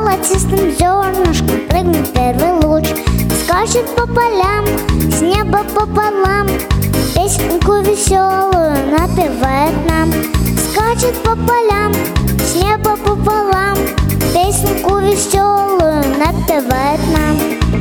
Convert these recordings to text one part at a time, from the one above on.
золотистым зернышком прыгнет первый луч. Скачет по полям, с неба пополам, песенку веселую напевает нам. Скачет по полям, с неба пополам, песенку веселую напевает нам.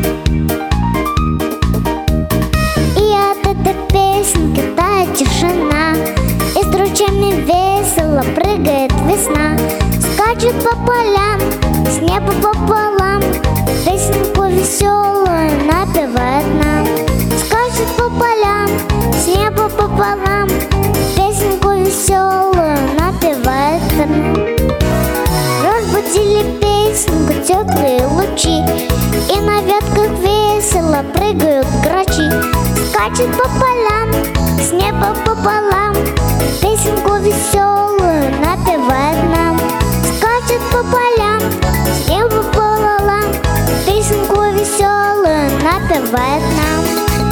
И от этой песенки тает тишина, и с ручьями весело прыгает весна. Скачет по полям, с неба пополам, песенку веселую напевает нам. Скачет по полям, с неба пополам, песенку веселую напевает нам. Разбудили песенку теплые лучи, и на ветках весело прыгают грачи. Скачет по полям, с неба пополам, песенку веселую напевает нам. Скачет по полям, с неба пополам, песенку веселую напевает нам.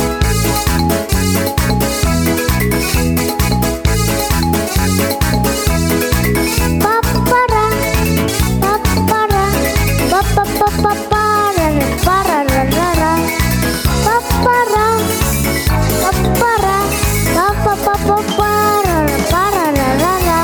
Папара, папара, папа-папа-пара, пара-ра-ра-ра. Папара, папара, папа-папа-пара, пара-ра-ра-ра.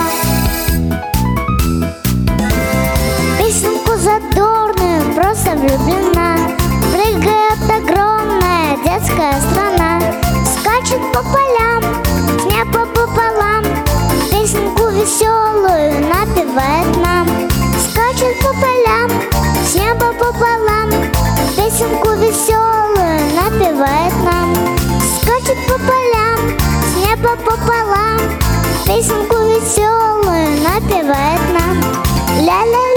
Песенку задорную, просто влюблена, прыгает огромная детская страна. Скачет по полям, с неба пополам, песенку веселую напевает нам. Скачет по полям, с неба пополам, песенку веселую напевает нам. Скачет по полям, с неба пополам, песенку веселую напевает нам. Ля-ля-ля.